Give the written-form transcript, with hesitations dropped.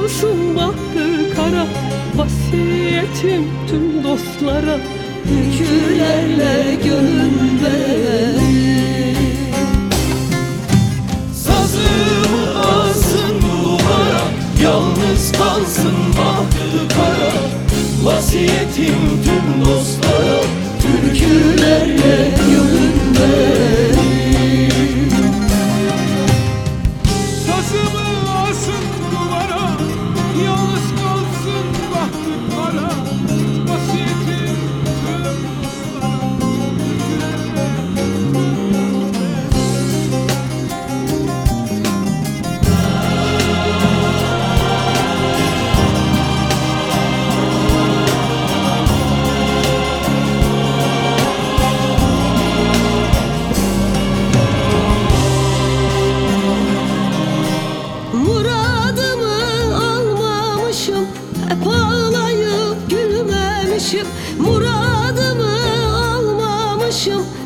kalsın bahtı kara. Vasiyetim tüm dostlara, türkülerle gönül ver. Sazımı asın duvara, yalnız kalsın bahtı kara. Vasiyetim tüm dostlara, türkülerle gönül ver. Sazımı asın duvara, yalnız kalsın bahtı kara. Vasiyetim tüm dostlara, Muradımı almamışım, hep ağlayıp gülmemişim. Muradımı almamışım,